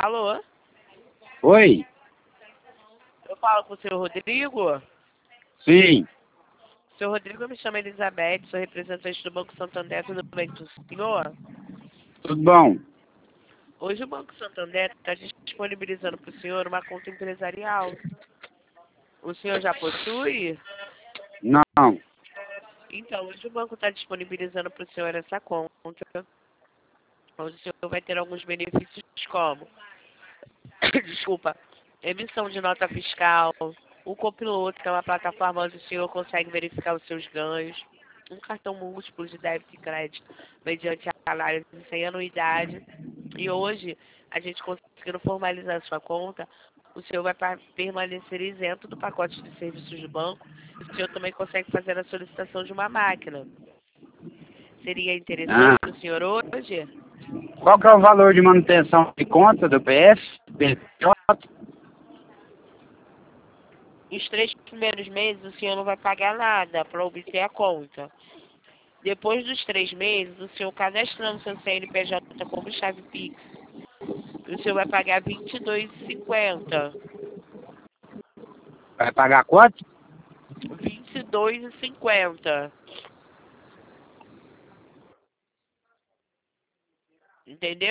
Alô? Oi? Eu falo com o senhor Rodrigo? Sim. Senhor Rodrigo, eu me chamo Elizabeth, sou representante do Banco Santander, tudo bem com o senhor? Tudo bom? Hoje o Banco Santander está disponibilizando para o senhor uma conta empresarial. O senhor já possui? Não. Então, hoje o banco está disponibilizando para o senhor essa conta, onde o senhor vai ter alguns benefícios como, desculpa, emissão de nota fiscal, o Copiloto, que é uma plataforma onde o senhor consegue verificar os seus ganhos, um cartão múltiplo de débito e crédito mediante análise sem anuidade. E hoje, a gente conseguindo formalizar a sua conta, o senhor vai permanecer isento do pacote de serviços do banco e o senhor também consegue fazer a solicitação de uma máquina. Seria interessante Ah. para o senhor hoje? Qual que é o valor de manutenção de conta do PF? PJ? Os 3 primeiros meses o senhor não vai pagar nada para obter a conta. Depois dos 3 meses, o senhor cadastrando seu CNPJ como chave Pix, o senhor vai pagar R$ 22,50. Vai pagar quanto? R$ 22,50. Entendeu?